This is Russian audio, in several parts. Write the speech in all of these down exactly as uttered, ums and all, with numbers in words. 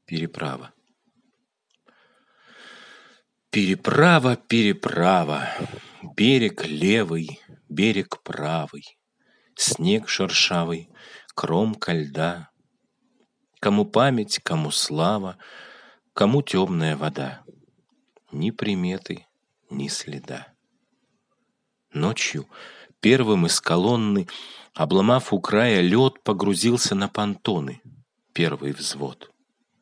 Переправа. Переправа, переправа, берег левый, берег правый, снег шершавый, кромка льда. Кому память, кому слава, кому темная вода. Ни приметы, ни следа. Ночью первым из колонны, обломав у края лед, погрузился на понтоны первый взвод.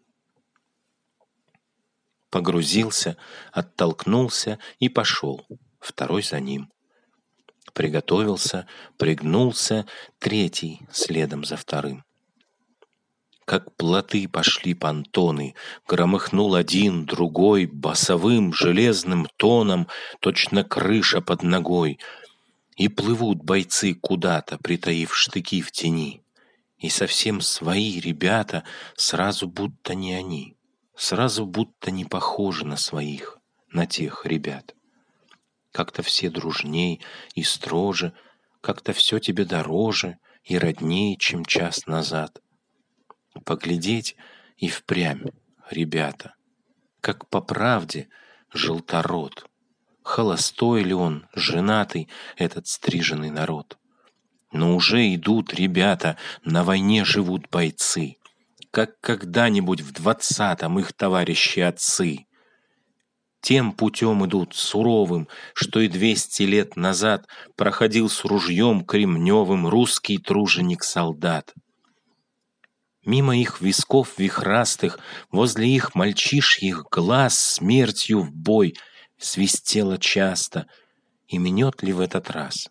Погрузился, оттолкнулся и пошел, второй за ним. Приготовился, пригнулся, третий следом за вторым. Как плоты пошли понтоны, громыхнул один, другой, басовым железным тоном, точно крыша под ногой. И плывут бойцы куда-то, притаив штыки в тени. И совсем свои ребята, сразу будто не они. Сразу будто не похожи на своих, на тех ребят. Как-то все дружней и строже, как-то все тебе дороже и роднее, чем час назад. Поглядеть и впрямь, ребята, как по правде желторот. Холостой ли он, женатый, этот стриженный народ? Но уже идут ребята, на войне живут бойцы. Как когда-нибудь в двадцатом их товарищи-отцы. Тем путем идут суровым, что и двести лет назад проходил с ружьем кремневым русский труженик-солдат. Мимо их висков вихрастых, возле их мальчишьих глаз смертью в бой свистело часто. И минет ли в этот раз?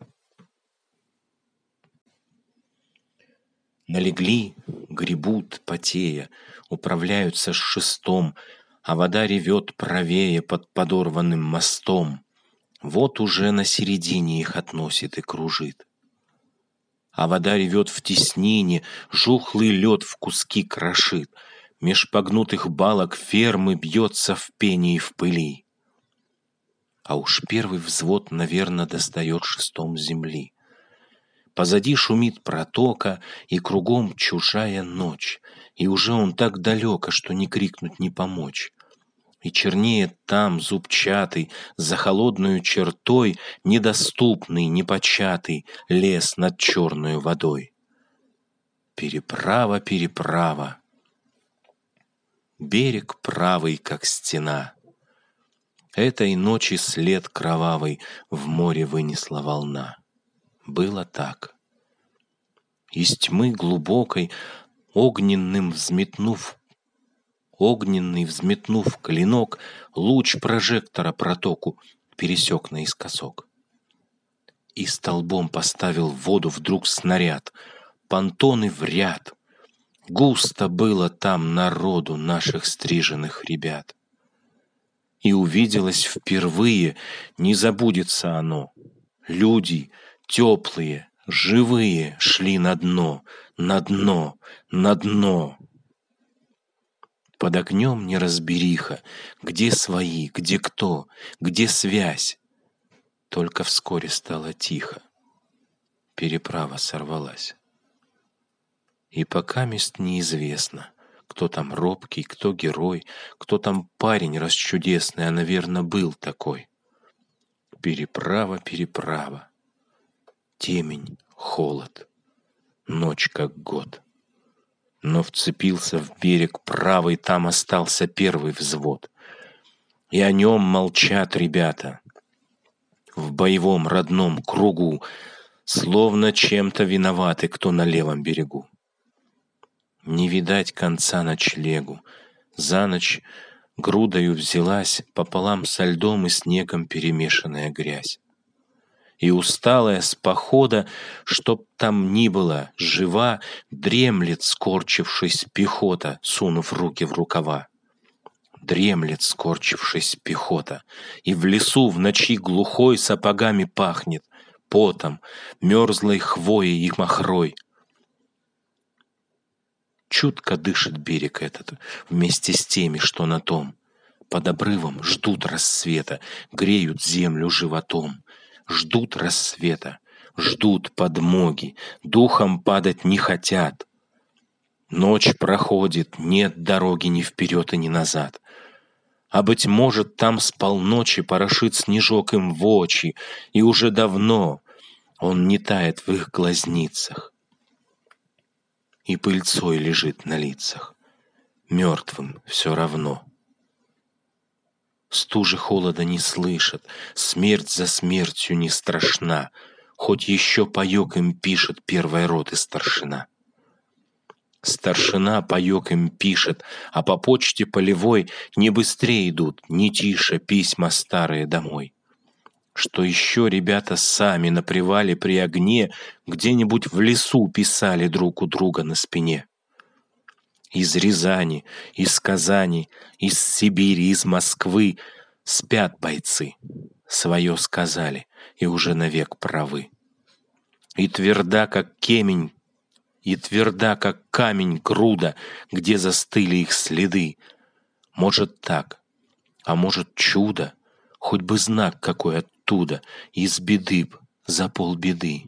Налегли, гребут, потея, управляются с шестом, а вода ревет правее под подорванным мостом. Вот уже на середине их относит и кружит. А вода ревет в теснине, жухлый лед в куски крошит, меж погнутых балок фермы бьется в пене и в пыли. А уж первый взвод, наверно, достает шестом земли. Позади шумит протока, и кругом чужая ночь, и уже он так далеко, что не крикнуть, не помочь. И чернеет там зубчатый, за холодную чертой, недоступный, непочатый лес над черную водой. Переправа, переправа. Берег правый, как стена. Этой ночи след кровавый в море вынесла волна. Было так. Из тьмы глубокой, огненным взметнув, огненный взметнув клинок, луч прожектора протоку пересек наискосок. И столбом поставил в воду вдруг снаряд, понтоны в ряд. Густо было там народу наших стриженных ребят. И увиделось впервые, не забудется оно, люди теплые, живые шли на дно, на дно, на дно. Под огнем неразбериха, где свои, где кто, где связь. Только вскоре стало тихо, переправа сорвалась. И покамест неизвестно, кто там робкий, кто герой, кто там парень расчудесный, а, наверно, был такой. Переправа, переправа. Темень, холод, ночь как год. Но вцепился в берег правый, там остался первый взвод. И о нем молчат ребята. В боевом родном кругу, словно чем-то виноваты, кто на левом берегу. Не видать конца ночлегу. За ночь грудою взялась пополам со льдом и снегом перемешанная грязь. И усталая с похода, чтоб там ни было, жива, дремлет, скорчившись пехота, сунув руки в рукава. Дремлет, скорчившись пехота, и в лесу в ночи глухой сапогами пахнет, потом, мерзлой хвоей и махрой. Чутко дышит берег этот, вместе с теми, что на том. Под обрывом ждут рассвета, греют землю животом. Ждут рассвета, ждут подмоги, духом падать не хотят. Ночь проходит, нет дороги ни вперед и ни назад. А, быть может, там с полночи порошит снежок им в очи, и уже давно он не тает в их глазницах. И пыльцой лежит на лицах, мертвым все равно. Стужи холода не слышат, смерть за смертью не страшна, хоть еще паёк им пишет первой роты старшина. Старшина паёк им пишет, а по почте полевой не быстрее идут, не тише письма старые домой. Что еще ребята сами на привале при огне где-нибудь в лесу писали друг у друга на спине. Из Рязани, из Казани, из Сибири, из Москвы спят бойцы, свое сказали и уже навек правы. И тверда, как кемень, И тверда, как камень, груда, где застыли их следы. Может так, а может чудо, хоть бы знак какой оттуда, из беды б за полбеды.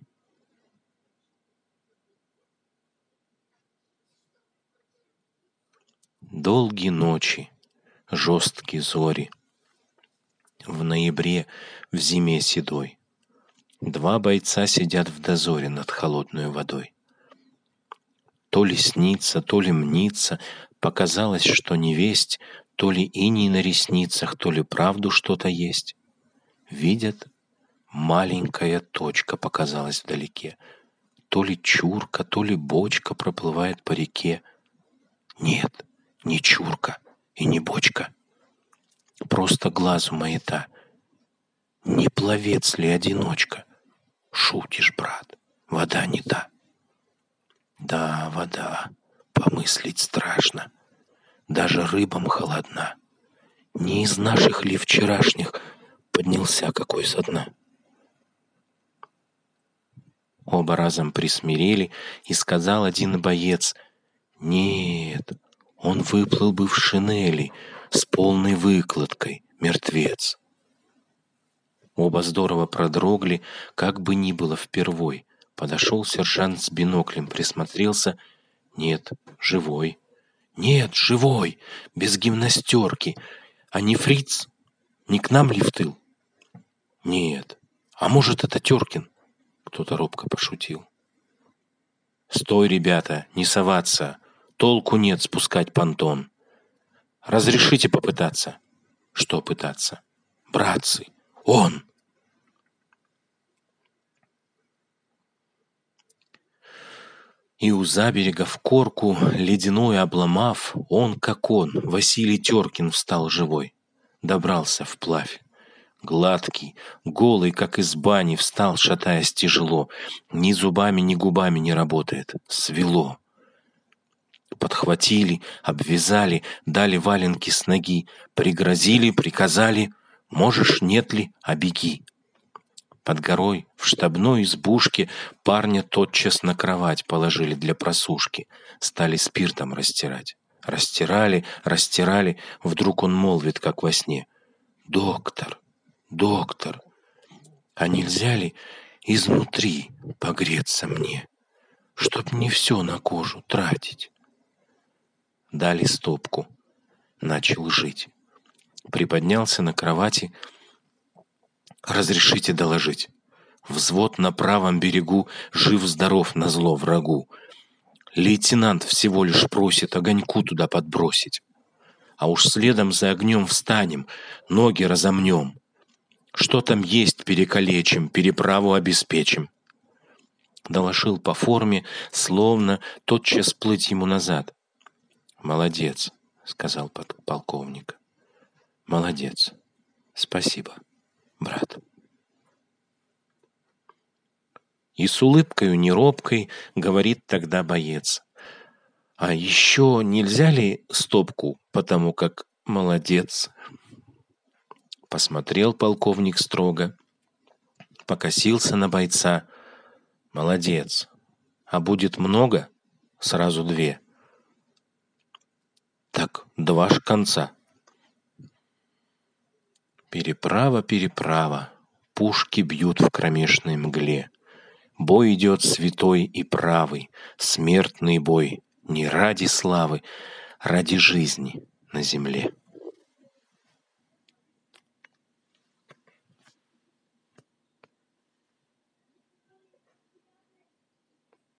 Долгие ночи, жесткие зори, в ноябре, в зиме седой, два бойца сидят в дозоре над холодной водой. То ли снится, то ли мнится, показалось, что невесть, то ли иней на ресницах, то ли правду что-то есть. Видят, маленькая точка показалась вдалеке. То ли чурка, то ли бочка проплывает по реке. Нет, не чурка и не бочка. Просто глазу маята. Не пловец ли одиночка? Шутишь, брат, вода не та. Да, вода, помыслить страшно, даже рыбам холодна. Не из наших ли вчерашних поднялся какой со дна? Оба разом присмирели, и сказал один боец: нет, он выплыл бы в шинели с полной выкладкой, мертвец. Оба здорово продрогли, как бы ни было впервой. Подошел сержант с биноклем, присмотрелся. Нет, живой. Нет, живой, без гимнастерки. А не фриц? Не к нам ли в тыл? Нет. А может, это Теркин? Кто-то робко пошутил. Стой, ребята, не соваться. Толку нет спускать понтон. Разрешите попытаться? Что пытаться? Братцы, он! И у заберега в корку, ледяной обломав, он, как он, Василий Теркин, встал живой. Добрался вплавь. Гладкий, голый, как из бани, встал, шатаясь тяжело. Ни зубами, ни губами не работает. Свело. Подхватили, обвязали, дали валенки с ноги, пригрозили, приказали: можешь, нет ли, а беги. Под горой, в штабной избушке, парня тотчас на кровать положили для просушки. Стали спиртом растирать. Растирали, растирали. Вдруг он молвит, как во сне: «Доктор, доктор, а нельзя ли изнутри погреться мне, чтоб не все на кожу тратить?» Дали стопку. Начал жить. Приподнялся на кровати. «Разрешите доложить. Взвод на правом берегу жив-здоров назло врагу. Лейтенант всего лишь просит огоньку туда подбросить. А уж следом за огнем встанем, ноги разомнем. Что там есть, перекалечим, переправу обеспечим». Доложил по форме, словно тотчас плыть ему назад. «Молодец», — сказал полковник. «Молодец. Спасибо, брат». И с улыбкою неробкой говорит тогда боец: «А еще нельзя ли стопку, потому как молодец?» Посмотрел полковник строго, покосился на бойца. «Молодец. А будет много? Сразу две». «Так два ж конца». Переправа, переправа, пушки бьют в кромешной мгле. Бой идет святой и правый, смертный бой, не ради славы, ради жизни на земле.